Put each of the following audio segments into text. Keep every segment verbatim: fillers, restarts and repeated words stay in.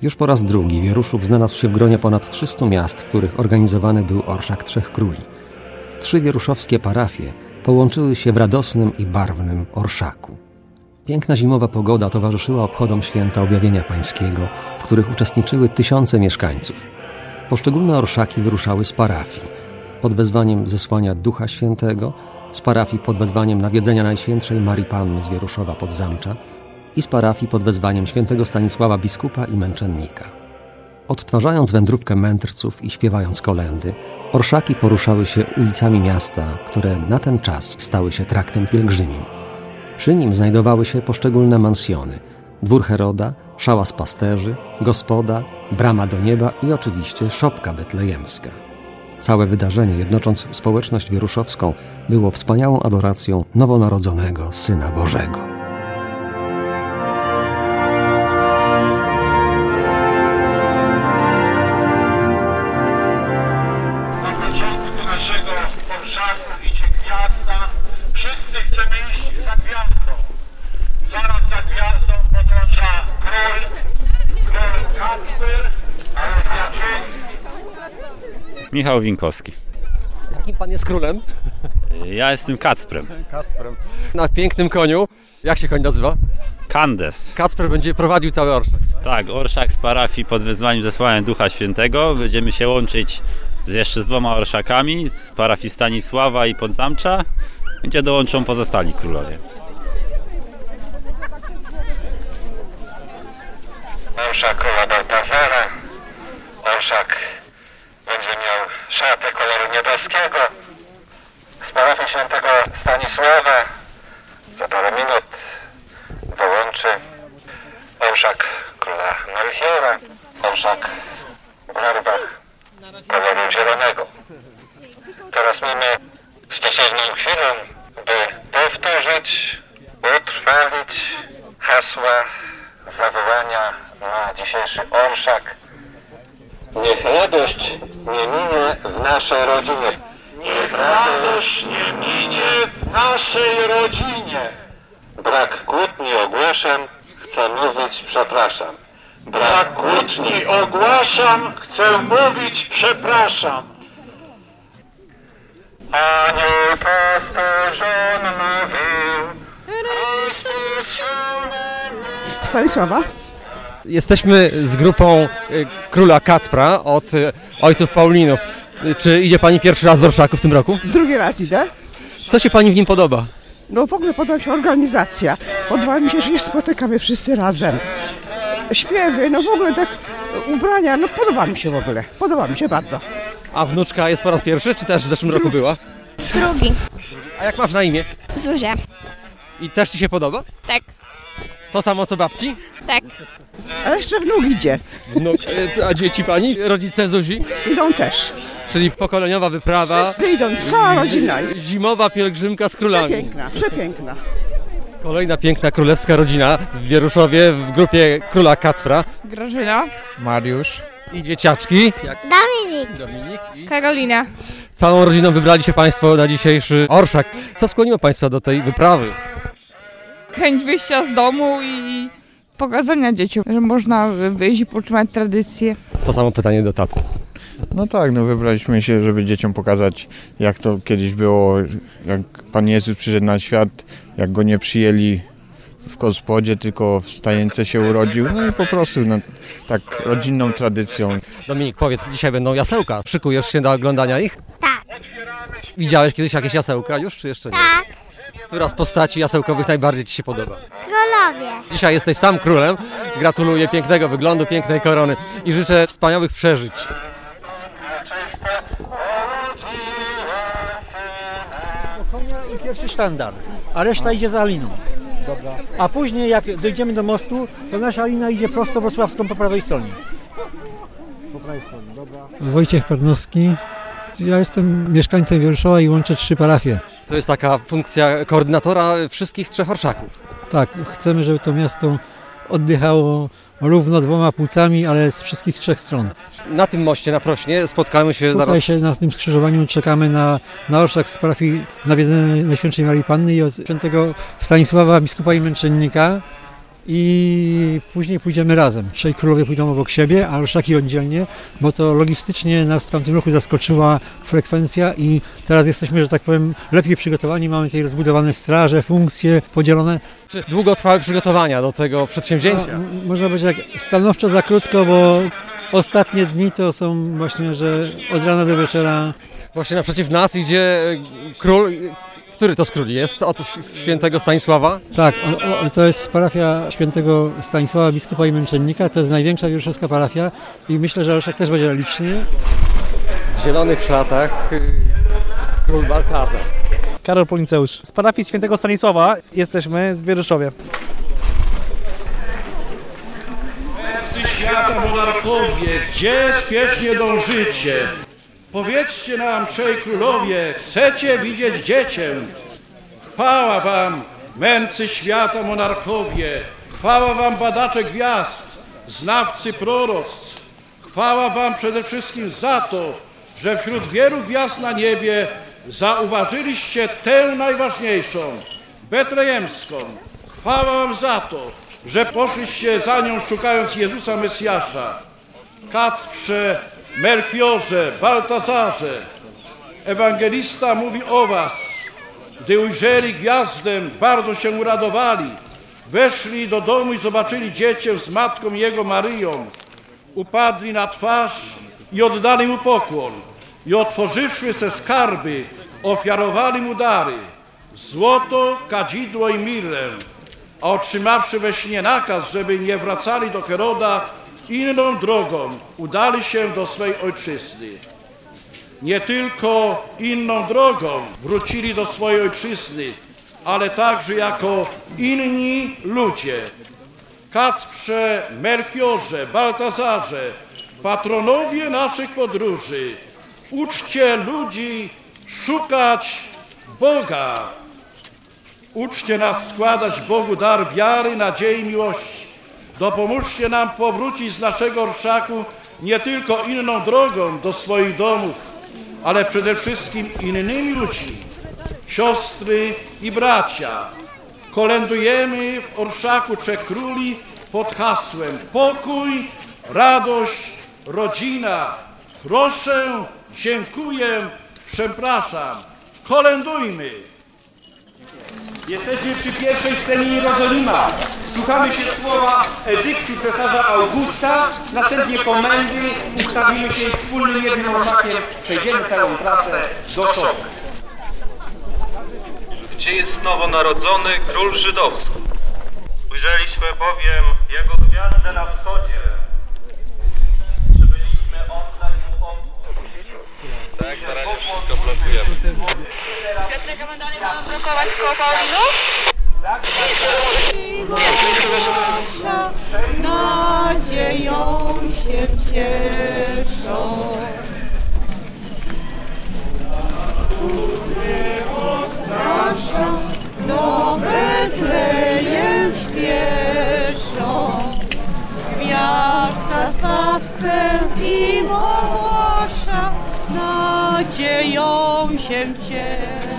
Już po raz drugi Wieruszów znalazł się w gronie ponad trzystu miast, w których organizowany był orszak Trzech Króli. Trzy wieruszowskie parafie połączyły się w radosnym i barwnym orszaku. Piękna zimowa pogoda towarzyszyła obchodom święta Objawienia Pańskiego, w których uczestniczyły tysiące mieszkańców. Poszczególne orszaki wyruszały z parafii pod wezwaniem zesłania Ducha Świętego, z parafii pod wezwaniem nawiedzenia Najświętszej Marii Panny z Wieruszowa Podzamcza i z parafii pod wezwaniem świętego Stanisława biskupa i męczennika. Odtwarzając wędrówkę mędrców i śpiewając kolędy, orszaki poruszały się ulicami miasta, które na ten czas stały się traktem pielgrzymim. Przy nim znajdowały się poszczególne mansjony, dwór Heroda, szałas pasterzy, gospoda, brama do nieba i oczywiście szopka betlejemska. Całe wydarzenie, jednocząc społeczność wieruszowską, było wspaniałą adoracją nowonarodzonego Syna Bożego. Idzie gwiazda, wszyscy chcemy iść za gwiazdą. Zaraz za gwiazdą podąża król, król Kacper, a już na dzień. Michał Winkowski. Jakim pan jest królem? Ja jestem Kacprem. Kacprem. Na pięknym koniu. Jak się koń nazywa? Kandes. Kacper będzie prowadził cały orszak. Tak, orszak z parafii pod wezwaniem zesłania Ducha Świętego. Będziemy się łączyć z jeszcze z dwoma orszakami z parafii Stanisława i Podzamcza, gdzie dołączą pozostali królowie. Orszak króla Baltazara. Orszak będzie miał szatę koloru niebieskiego. Z parafii świętego Stanisława za parę minut dołączy orszak króla Melchiora. Orszak w garbach koloru zielonego. Teraz mamy stosowną chwilę, by powtórzyć, utrwalić hasła zawołania na dzisiejszy orszak. Niech radość nie minie w naszej rodzinie. Niech radość nie minie w naszej rodzinie. Brak kłótni ogłaszam, chcę mówić przepraszam. Brak kłótni ogłaszam, chcę mówić przepraszam. Anioł pasterzom mówił, Chrystus się narodził. Stanisława. Jesteśmy z grupą y, króla Kacpra od y, ojców Paulinów. Y, czy idzie pani pierwszy raz w orszaku w tym roku? Drugi raz idę. Co się pani w nim podoba? No w ogóle podoba mi się organizacja. Podoba mi się, że się spotykamy wszyscy razem. Śpiewy, no w ogóle tak ubrania, no podoba mi się w ogóle. Podoba mi się bardzo. A wnuczka jest po raz pierwszy, czy też w zeszłym roku była? Drugi. A jak masz na imię? Zuzia. I też ci się podoba? Tak. To samo co babci? Tak. Ale jeszcze wnuk idzie. No, a dzieci pani? Rodzice Zuzi? Idą też. Czyli pokoleniowa wyprawa. Wszyscy idą, cała rodzina. Zimowa pielgrzymka z królami. Przepiękna, przepiękna. Kolejna piękna królewska rodzina w Wieruszowie w grupie króla Kacpra. Grażyna. Mariusz. I dzieciaczki. Jak Dominik. Dominik i... Karolina. Całą rodziną wybrali się państwo na dzisiejszy orszak. Co skłoniło państwa do tej wyprawy? Chęć wyjścia z domu i pokazania dzieciom, że można wyjść i utrzymać tradycję. To samo pytanie do taty. No tak, no wybraliśmy się, żeby dzieciom pokazać, jak to kiedyś było, jak Pan Jezus przyszedł na świat, jak Go nie przyjęli w gospodzie, tylko w stajence się urodził. No i po prostu no, tak rodzinną tradycją. Dominik, powiedz, dzisiaj będą jasełka. Szykujesz się do oglądania ich? Tak. Widziałeś kiedyś jakieś jasełka już, czy jeszcze nie? Tak. Która z postaci jasełkowych najbardziej ci się podoba? Królowie. Dzisiaj jesteś sam królem. Gratuluję pięknego wyglądu, pięknej korony i życzę wspaniałych przeżyć. Konia i pierwszy sztandar, a reszta idzie za Aliną. Dobra. A później jak dojdziemy do mostu, to nasza Alina idzie prosto wrocławską po prawej stronie. Po prawej stronie, dobra. Wojciech Parnowski. Ja jestem mieszkańcem Wieruszowa i łączę trzy parafie. To jest taka funkcja koordynatora wszystkich trzech orszaków. Tak, chcemy, żeby to miasto oddychało równo dwoma płucami, ale z wszystkich trzech stron. Na tym moście, na Prośnie, spotkamy się Tutaj zaraz... się na tym skrzyżowaniu czekamy na, na orszak z parafii Nawiedzenia Najświętszej Marii Panny i od świętego Stanisława, biskupa i męczennika. i później pójdziemy razem. Trzej królowie pójdą obok siebie, a orszaki oddzielnie, bo to logistycznie nas w tamtym roku zaskoczyła frekwencja i teraz jesteśmy, że tak powiem, lepiej przygotowani. Mamy tutaj rozbudowane straże, funkcje podzielone. Czy długo trwały przygotowania do tego przedsięwzięcia? No, można powiedzieć jak stanowczo za krótko, bo ostatnie dni to są właśnie, że od rana do wieczora. Właśnie naprzeciw nas idzie król. Który to z króli jest? Od świętego Stanisława? Tak, o, o, to jest parafia świętego Stanisława, biskupa i męczennika. To jest największa wieruszowska parafia i myślę, że orszak też będzie liczny. W zielonych szatach król Baltazar. Karol Polinceusz. Z parafii świętego Stanisława jesteśmy z Wieruszowie. Mędrcy świata, monarchowie, gdzie spiesznie dążycie? Powiedzcie nam, trzej królowie, chcecie widzieć dziecięt? Chwała wam, mędrcy świata, monarchowie, chwała wam, badacze gwiazd, znawcy proroctw. Chwała wam przede wszystkim za to, że wśród wielu gwiazd na niebie zauważyliście tę najważniejszą, betlejemską. Chwała wam za to, że poszliście za nią, szukając Jezusa Mesjasza. Kacprze, Melchiorze, Baltazarze, ewangelista mówi o was. Gdy ujrzeli gwiazdę, bardzo się uradowali. Weszli do domu i zobaczyli dziecię z matką jego Maryją. Upadli na twarz i oddali mu pokłon. I otworzywszy se skarby, ofiarowali mu dary. Złoto, kadzidło i mirrę. A otrzymawszy we śnie nakaz, żeby nie wracali do Heroda, inną drogą udali się do swej ojczyzny. Nie tylko inną drogą wrócili do swojej ojczyzny, ale także jako inni ludzie. Kacprze, Melchiorze, Baltazarze, patronowie naszych podróży, uczcie ludzi szukać Boga. Uczcie nas składać Bogu dar wiary, nadziei, miłości. Dopomóżcie nam powrócić z naszego orszaku nie tylko inną drogą do swoich domów, ale przede wszystkim innymi ludźmi. Siostry i bracia, kolędujemy w orszaku Trzech Króli pod hasłem pokój, radość, rodzina. Proszę, dziękuję, przepraszam. Kolędujmy! Jesteśmy przy pierwszej scenie Jerozolima. Słuchamy się słowa edyktu cesarza Augusta, następnie komendy, ustawimy się ich wspólnym jednym orszakiem, przejdziemy całą trasę do Szowy. Gdzie jest nowonarodzony król żydowski? Ujrzeliśmy bowiem jego gwiazdę na wschodzie. Przybyliśmy oddać mu pokłon. Tak, na razie wszystko blokujemy. Świetne komendanie będą blokować koło Paulinów? Nadzieją się cieszą. Zawsze do Betlejem śpieszą. Gwiazda zbawcę im ogłasza. Nadzieją się cieszą.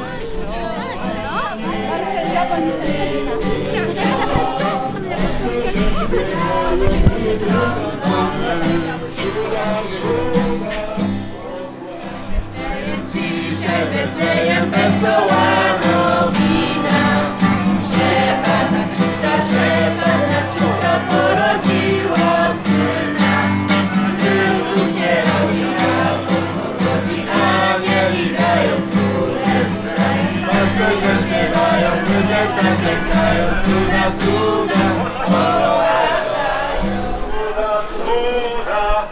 Dzisiaj Betlejem wesoła nowina, że Panna czysta, że Panna czysta porodziła syna. Chrystus się rodzi, Jezus rodzi, anieli grają, królem grają, pasterze śpiewają, ludzie tak lekają, cuda, cuda ogłaszają. Cuda,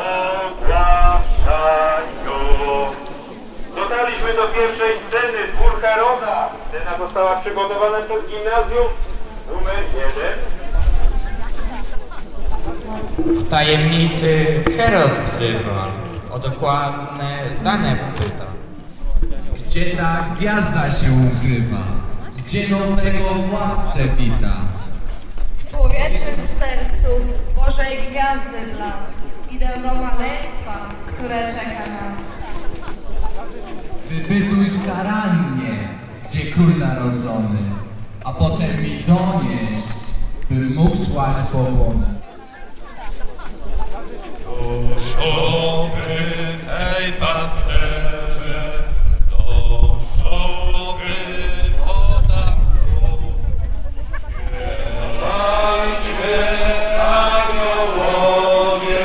ogłaszają. Dotarliśmy do pierwszej sceny, dwór Heroda. Scena została przygotowana przez gimnazjum numer jeden. W tajemnicy Herod wzywa, o dokładne dane pyta. Gdzie ta gwiazda się ukrywa? Gdzie nowego władcę wita? W człowieczym sercu Bożej gwiazdy blask. Idę do maleństwa, które czeka nas. Wypytuj starannie, gdzie król narodzony, a potem mi donieść, który mógł słać pokłon. Duszowy, hej pasterze, duszowy woda krów. Śpiewajcie aniołowie,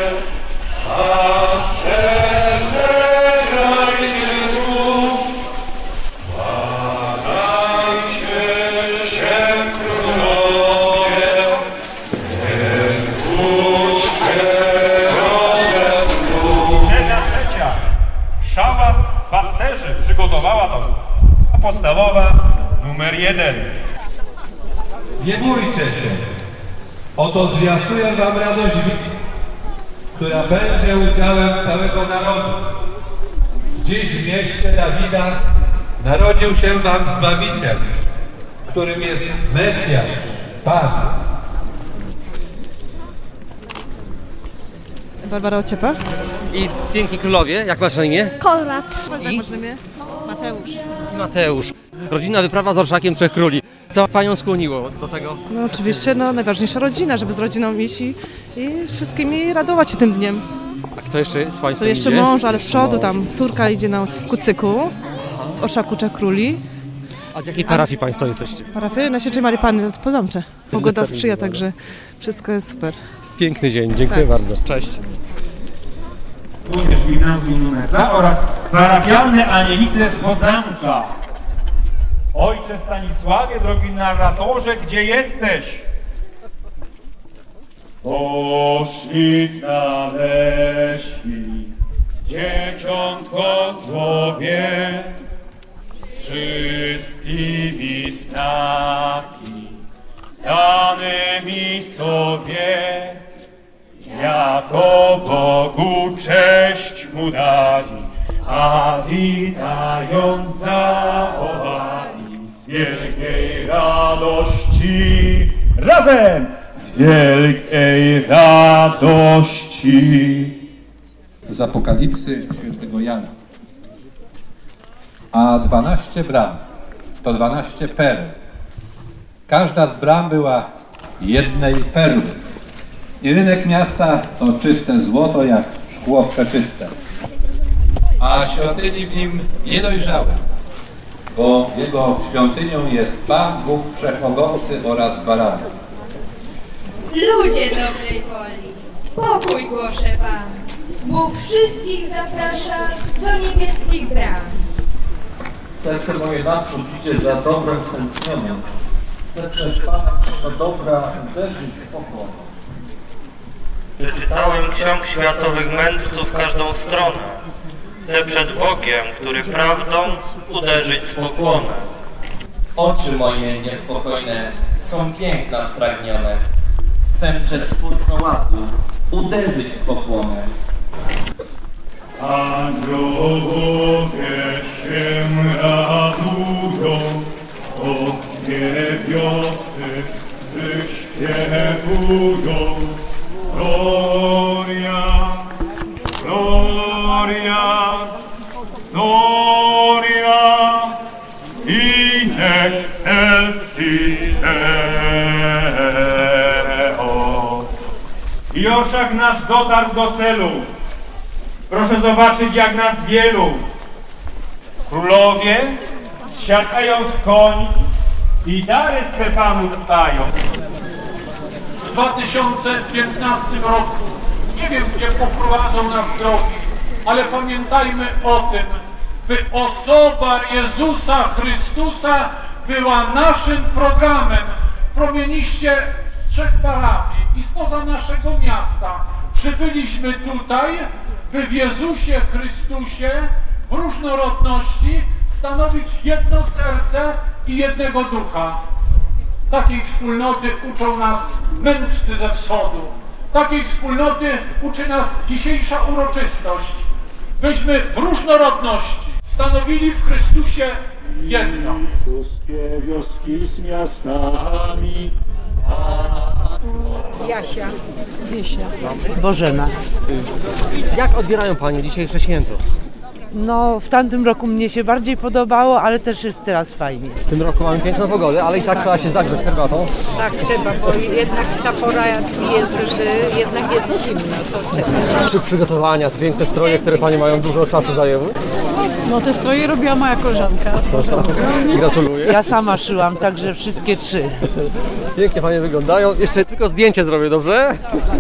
pasterze grajcie żółw. Kłaniajcie się królowie, nie zbudźcie. Trzecia, trzecia. Szałas pasterzy przygotowała to. Podstawowa numer jeden. Nie bójcie się. Oto zwiastuję wam radość, która będzie udziałem całego narodu. Dziś w mieście Dawida narodził się wam Zbawiciel, którym jest Mesjasz, Pan. Barbara Ociepa. I piękni królowie, jak masz na imię? Konrad. I? Masz na imię? Mateusz. Mateusz. Rodzinna wyprawa z Orszakiem Trzech Króli. Co panią skłoniło do tego? No oczywiście, no najważniejsza rodzina, żeby z rodziną iść i, i wszystkimi radować się tym dniem. A kto jeszcze z państwa To jeszcze idzie? mąż, ale z przodu tam córka idzie na kucyku w Orszaku Trzech Króli. A z jakiej parafii państwo jesteście? Parafie na Świętej Marii Panny z Podomcze. Pogoda sprzyja, także wszystko jest super. Piękny dzień, dziękuję Tak. bardzo. Cześć. Również gimnazjum numer dwa oraz parafialne Anielice z Podzamcza. Ojcze Stanisławie, drogi narratorze, gdzie jesteś? Poszli znaleźli dzieciątko w żłobie z wszystkimi znaki danymi sobie. Jako Bogu cześć mu dali, a witając zawołali z wielkiej radości. Razem! Z wielkiej radości. Z Apokalipsy świętego Jana. A dwanaście bram to dwanaście perł. Każda z bram była jednej perły. I rynek miasta to czyste złoto, jak szkło przeczyste. A świątyni w nim nie dojrzałe, bo jego świątynią jest Pan Bóg Wszechmogący oraz Baranek. Ludzie dobrej woli, pokój głoszę Wam. Bóg wszystkich zaprasza do niebieskich bram. Serce moje naprzód idzie za dobrem stęsknionym. Chcę przed Panem do dobra uderzyć z pokoju. Przeczytałem ksiąg światowych mędrców każdą stronę. Chcę przed Bogiem, który prawdą, uderzyć z pokłonem. Oczy moje niespokojne są piękna spragnione. Chcę przed Twórcą ładu uderzyć z pokłonem. Aniołowie się radują, od niebiosy wyśpiewują. Gloria, gloria, gloria in excelsis Deo. I Orszak nasz dotarł do celu. Proszę zobaczyć, jak nas wielu. Królowie zsiadają z koni i dary swe Panu dają. W dwa tysiące piętnastym roku, nie wiem, gdzie poprowadzą nas drogi, ale pamiętajmy o tym, by osoba Jezusa Chrystusa była naszym programem. Promieniście z trzech parafii i spoza naszego miasta przybyliśmy tutaj, by w Jezusie Chrystusie w różnorodności stanowić jedno serce i jednego ducha. Takiej wspólnoty uczą nas mędrcy ze wschodu. Takiej wspólnoty uczy nas dzisiejsza uroczystość. Byśmy w różnorodności stanowili w Chrystusie jedno. Wszystkie wioski z miastami. Jasia. Wiesia. Bożena. Jak odbierają Panie dzisiejsze święto? No, w tamtym roku mnie się bardziej podobało, ale też jest teraz fajnie. W tym roku mamy piękną pogodę, ale i tak trzeba się zagrzeć herbatą. Tak, trzeba, bo jednak ta pora jest, że jednak jest zimno, to trzeba. Czy przygotowania, te piękne stroje, które Panie mają dużo czasu zajęły? No, te stroje robiła moja koleżanka. Gratuluję. Ja sama szyłam, także wszystkie trzy. Pięknie Panie wyglądają. Jeszcze tylko zdjęcie zrobię, dobrze?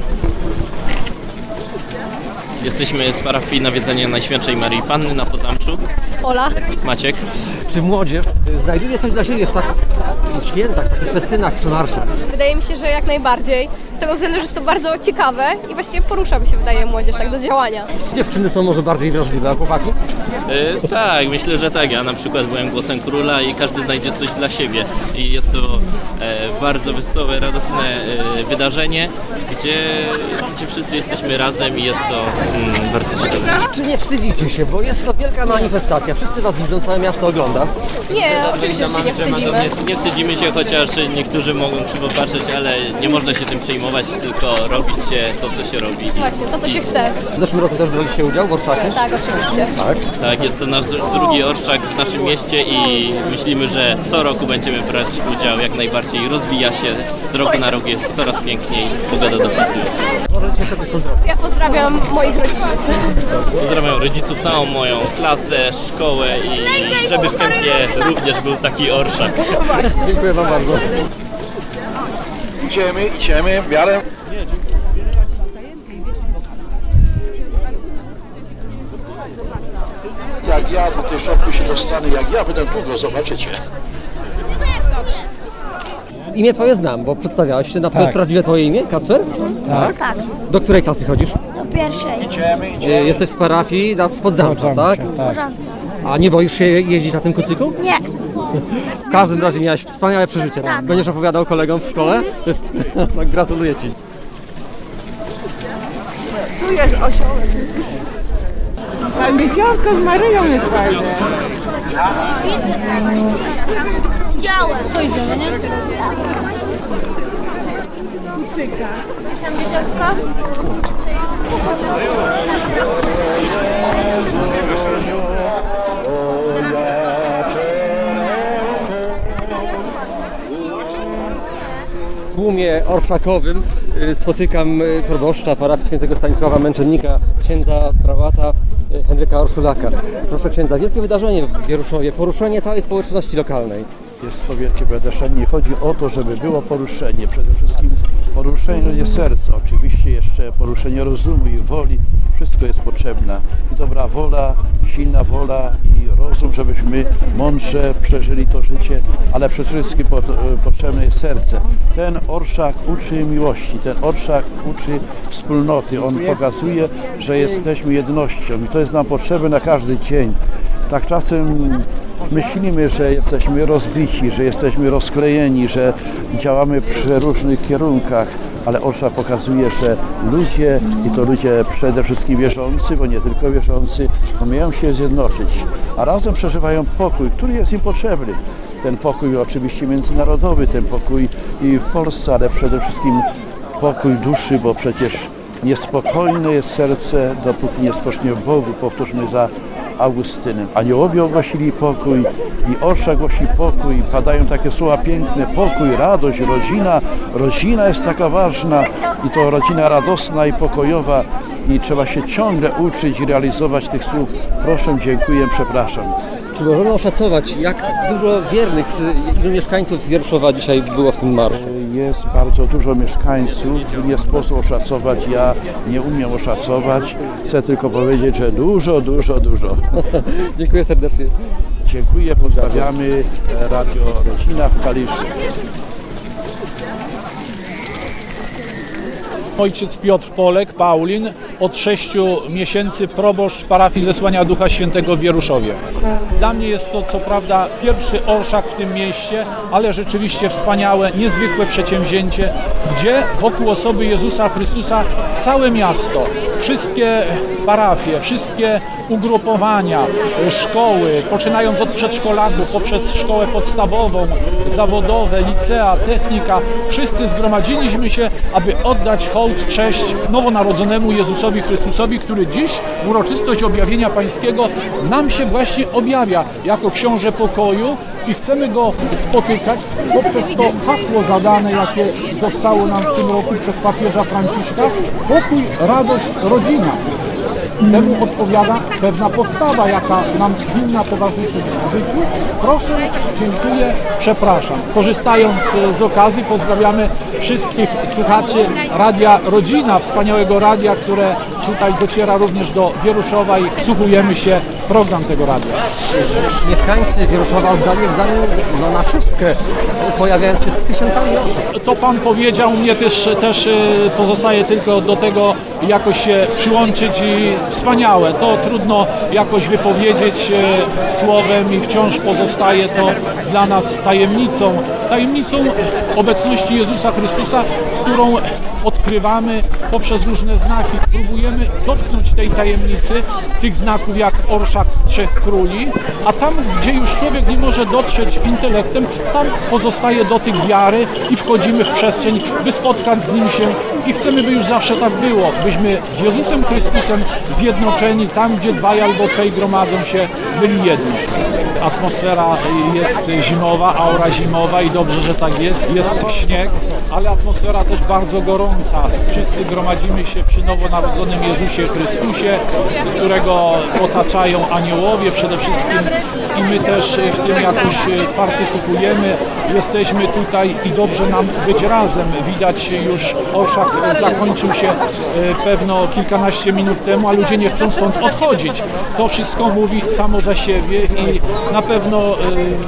Jesteśmy z parafii Nawiedzenia Najświętszej Maryi Panny na Pozamczu. Ola. Maciek. Czy młodzież znajduje coś dla siebie w takich świętach, w takich festynach przy marszu? Wydaje mi się, że jak najbardziej. Z tego względu, że jest to bardzo ciekawe i właściwie porusza mi się, wydaje, młodzież tak do działania. Dziewczyny są może bardziej wrażliwe, a chłopaki? Yy, tak, myślę, że tak. Ja na przykład byłem głosem króla i każdy znajdzie coś dla siebie. I jest to e, bardzo wesołe, radosne e, wydarzenie, gdzie, gdzie wszyscy jesteśmy razem i jest to mm, bardzo ciekawe. Czy nie wstydzicie się, bo jest to wielka manifestacja, wszyscy Was widzą, całe miasto ogląda? Nie, oczywiście, że się nie wstydzimy. Nie, nie wstydzimy się, chociaż niektórzy mogą krzywo patrzeć, ale nie można się tym przejmować, tylko robić się to, co się robi. Właśnie, to, co się chce. W zeszłym roku też braliście udział w orszaku? Tak, oczywiście. Tak? Tak, jest to nasz drugi orszak w naszym mieście i myślimy, że co roku będziemy brać udział jak najbardziej. Rozwija się, z roku na rok jest coraz piękniej, pogoda dopisuje. Ja pozdrawiam moich rodziców. Pozdrawiam rodziców, całą moją klasę, szkołę i żeby w Kępie również był taki orszak. Dziękuję Wam bardzo. Idziemy, idziemy, w miarę. Jak ja do tej szopy się dostanę, jak ja będę długo, zobaczycie. Imię Twoje znam, bo przedstawiałeś się. Na pewno Tak. prawdziwe Twoje imię, Kacper? Tak. Tak. Do której klasy chodzisz? Do pierwszej. Idziemy, E, idziemy. Jesteś z parafii nad spod zamka, tak? Porządku. A nie boisz się jeździć na tym kucyku? Nie. W każdym razie miałeś wspaniałe przeżycie. Tak. Będziesz opowiadał kolegom w szkole? Tak, gratuluję Ci. Tu jest osiołek. Pan Widziałko z Maryją jest fajne. Widzę. Widziałem. To idziemy, nie? Kucyka. Tam dzieciątka. W tłumie orszakowym y, spotykam y, proboszcza parafii świętego Stanisława Męczennika, księdza prałata y, Henryka Orszulaka. Proszę księdza, wielkie wydarzenie w Wieruszowie, poruszenie całej społeczności lokalnej. Jest to wielkie wydarzenie. Chodzi o to, żeby było poruszenie. Przede wszystkim poruszenie serca. Oczywiście jeszcze poruszenie rozumu i woli. Wszystko jest potrzebne. I dobra wola, silna wola i rozum, żebyśmy mądrze przeżyli to życie, ale przede wszystkim po, potrzebne jest serce. Ten orszak uczy miłości, ten orszak uczy wspólnoty. On pokazuje, że jesteśmy jednością i to jest nam potrzebne na każdy dzień. Tak czasem myślimy, że jesteśmy rozbici, że jesteśmy rozklejeni, że działamy przy różnych kierunkach, ale orszak pokazuje, że ludzie, i to ludzie przede wszystkim wierzący, bo nie tylko wierzący, umieją się zjednoczyć, a razem przeżywają pokój, który jest im potrzebny. Ten pokój oczywiście międzynarodowy, ten pokój i w Polsce, ale przede wszystkim pokój duszy, bo przecież niespokojne jest serce, dopóki nie spocznie w Bogu. Powtórzmy za Augustynem. Aniołowie ogłosili pokój i orszak głosi pokój. Padają takie słowa piękne: pokój, radość, rodzina. Rodzina jest taka ważna i to rodzina radosna i pokojowa i trzeba się ciągle uczyć i realizować tych słów. Proszę, dziękuję, przepraszam. Czy możemy oszacować, jak dużo wiernych, ilu mieszkańców Wieruszowa dzisiaj było w tym marszu? Jest bardzo dużo mieszkańców, nie sposób oszacować, ja nie umiem oszacować. Chcę tylko powiedzieć, że dużo, dużo, dużo. Dziękuję serdecznie. Dziękuję, pozdrawiamy Radio Rodzina w Kaliszu. Ojciec Piotr Polek, Paulin, od sześciu miesięcy proboszcz parafii Zesłania Ducha Świętego w Wieruszowie. Dla mnie jest to co prawda pierwszy orszak w tym mieście, ale rzeczywiście wspaniałe, niezwykłe przedsięwzięcie, gdzie wokół osoby Jezusa Chrystusa całe miasto, wszystkie parafie, wszystkie ugrupowania, szkoły, poczynając od przedszkolaków, poprzez szkołę podstawową, zawodowe, licea, technika, wszyscy zgromadziliśmy się, aby oddać hołd hołd, cześć nowonarodzonemu Jezusowi Chrystusowi, który dziś w uroczystość objawienia pańskiego nam się właśnie objawia jako książę pokoju i chcemy go spotykać poprzez to hasło zadane, jakie zostało nam w tym roku przez papieża Franciszka: pokój, radość, rodzina. Temu odpowiada pewna postawa, jaka nam winna towarzyszyć w życiu. Proszę, dziękuję, przepraszam. Korzystając z okazji, pozdrawiamy wszystkich słuchaczy Radia Rodzina, wspaniałego radia, które tutaj dociera również do Wieruszowa i wsłuchujemy się w program tego radia. Mieszkańcy Wieruszowa zdali egzamin no, na szóstkę, pojawiając się tysiącami osób. To pan powiedział, mnie też, też pozostaje tylko do tego jakoś się przyłączyć i wspaniałe. To trudno jakoś wypowiedzieć słowem i wciąż pozostaje to dla nas tajemnicą. Tajemnicą obecności Jezusa Chrystusa, którą odkrywamy poprzez różne znaki. Próbujemy dotknąć tej tajemnicy, tych znaków jak orszak trzech króli, a tam, gdzie już człowiek nie może dotrzeć intelektem, tam pozostaje dotyk wiary i wchodzimy w przestrzeń, by spotkać z Nim się i chcemy, by już zawsze tak było, byśmy z Jezusem Chrystusem zjednoczeni, tam, gdzie dwaj albo trzej gromadzą się, byli jedni. Atmosfera jest zimowa, aura zimowa i dobrze, że tak jest. Jest śnieg, ale atmosfera też bardzo gorąca. Wszyscy gromadzimy się przy nowonarodzonym Jezusie Chrystusie, którego otaczają aniołowie przede wszystkim i my też w tym jakoś partycypujemy. Jesteśmy tutaj i dobrze nam być razem. Widać już orszak zakończył się pewno kilkanaście minut temu, a ludzie nie chcą stąd odchodzić. To wszystko mówi samo za siebie i na pewno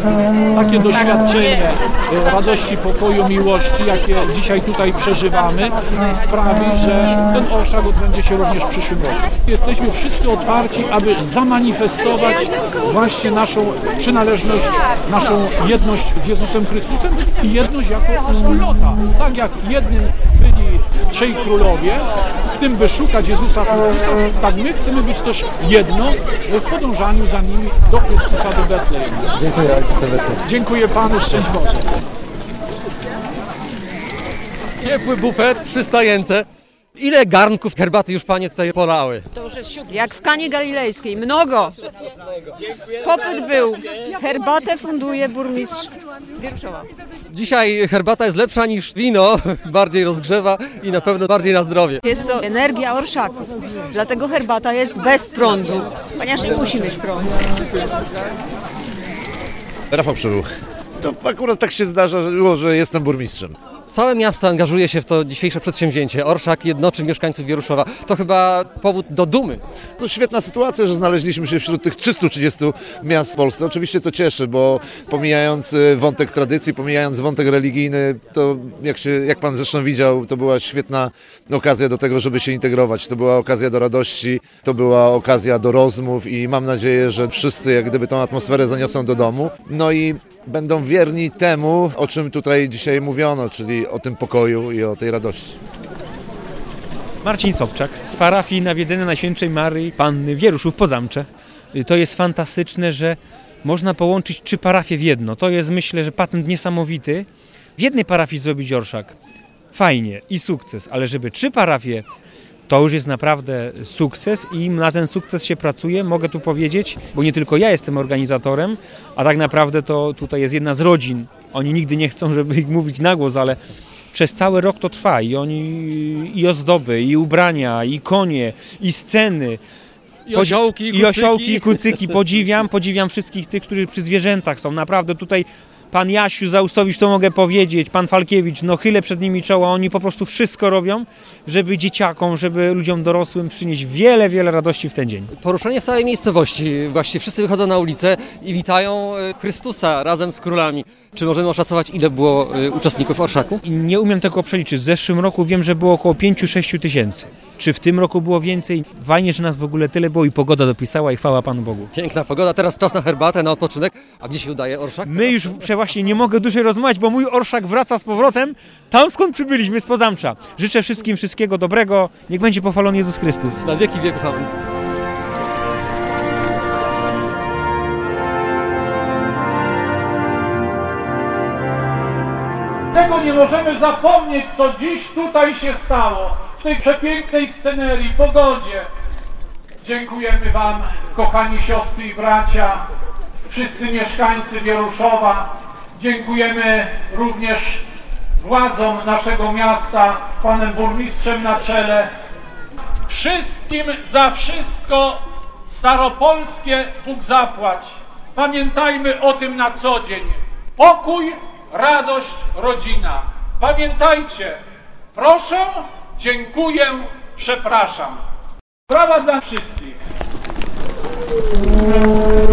y, takie doświadczenie y, radości, pokoju, miłości, jakie dzisiaj tutaj przeżywamy, sprawi, że ten orszak odbędzie się również w przyszłym roku. Jesteśmy wszyscy otwarci, aby zamanifestować właśnie naszą przynależność, naszą jedność z Jezusem Chrystusem i jedność jako wspólnota. Tak jak jednym byli trzej królowie, w tym by szukać Jezusa Chrystusa, tak my chcemy być też jedno w podążaniu za nimi do Chrystusa, do Betlejem. Dziękuję serdecznie. Dziękuję Panu, szczęść Boże. Ciepły bufet przy stajence. Ile garnków herbaty już Panie tutaj polały? To już jest siódmy. Jak w Kanie Galilejskiej. Mnogo. Popyt był. Herbatę funduje burmistrz Wieruszowa. Dzisiaj herbata jest lepsza niż wino, bardziej rozgrzewa i na pewno bardziej na zdrowie. Jest to energia orszaku, dlatego herbata jest bez prądu, ponieważ nie musi mieć prądu. Rafał Przełuch. To akurat tak się zdarzyło, że jestem burmistrzem. Całe miasto angażuje się w to dzisiejsze przedsięwzięcie. Orszak jednoczy mieszkańców Wieruszowa. To chyba powód do dumy. To świetna sytuacja, że znaleźliśmy się wśród tych trzystu trzydziestu miast w Polsce. Oczywiście to cieszy, bo pomijając wątek tradycji, pomijając wątek religijny, to jak, się, jak pan zresztą widział, to była świetna okazja do tego, żeby się integrować. To była okazja do radości, to była okazja do rozmów i mam nadzieję, że wszyscy jak gdyby tą atmosferę zaniosą do domu. No i będą wierni temu, o czym tutaj dzisiaj mówiono, czyli o tym pokoju i o tej radości. Marcin Sobczak z parafii Nawiedzenia Najświętszej Maryi Panny Wieruszów-Podzamcze. To jest fantastyczne, że można połączyć trzy parafie w jedno. To jest, myślę, że patent niesamowity. W jednej parafii zrobić orszak. Fajnie i sukces, ale żeby trzy parafie, to już jest naprawdę sukces i na ten sukces się pracuje, mogę tu powiedzieć, bo nie tylko ja jestem organizatorem, a tak naprawdę to tutaj jest jedna z rodzin. Oni nigdy nie chcą, żeby ich mówić na głos, ale przez cały rok to trwa i oni i ozdoby, i ubrania, i konie, i sceny. I osiołki, i kucyki. I osiołki, i kucyki. Podziwiam, podziwiam wszystkich tych, którzy przy zwierzętach są. Naprawdę tutaj pan Jasiu Zaustowicz, to mogę powiedzieć, pan Falkiewicz, no chylę przed nimi czoła, oni po prostu wszystko robią, żeby dzieciakom, żeby ludziom dorosłym przynieść wiele, wiele radości w ten dzień. Poruszenie w całej miejscowości, właściwie wszyscy wychodzą na ulicę i witają Chrystusa razem z królami. Czy możemy oszacować, ile było uczestników orszaku? Nie umiem tego przeliczyć. W zeszłym roku wiem, że było około pięć do sześciu tysięcy. Czy w tym roku było więcej? Fajnie, że nas w ogóle tyle było i pogoda dopisała i chwała Panu Bogu. Piękna pogoda, teraz czas na herbatę, na odpoczynek. A gdzie się udaje orszak? My już właśnie nie mogę dłużej rozmawiać, bo mój orszak wraca z powrotem tam, skąd przybyliśmy, z Podzamcza. Życzę wszystkim wszystkiego dobrego. Niech będzie pochwalony Jezus Chrystus. Na wieki wieków. Amen. Tego nie możemy zapomnieć, co dziś tutaj się stało. w tej przepięknej scenerii, pogodzie. Dziękujemy Wam, kochani siostry i bracia, wszyscy mieszkańcy Wieruszowa. Dziękujemy również władzom naszego miasta z panem burmistrzem na czele. Wszystkim za wszystko staropolskie Bóg zapłać. Pamiętajmy o tym na co dzień. Pokój, radość, rodzina. Pamiętajcie, proszę, dziękuję, przepraszam. Brawa dla wszystkich.